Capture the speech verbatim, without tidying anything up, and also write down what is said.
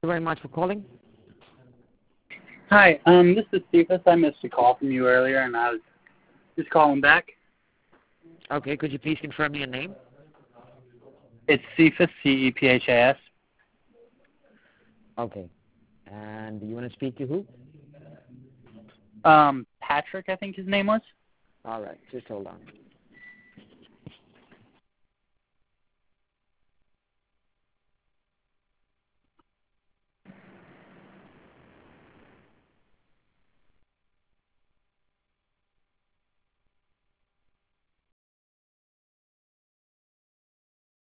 you very much for calling. Hi, um, this is Cephas. I missed a call from you earlier, and I was just calling back. Okay, could you please confirm your name? It's Cephas, C E P H A S. Okay. And you want to speak to who? Um, Patrick, I think his name was. All right, just hold on.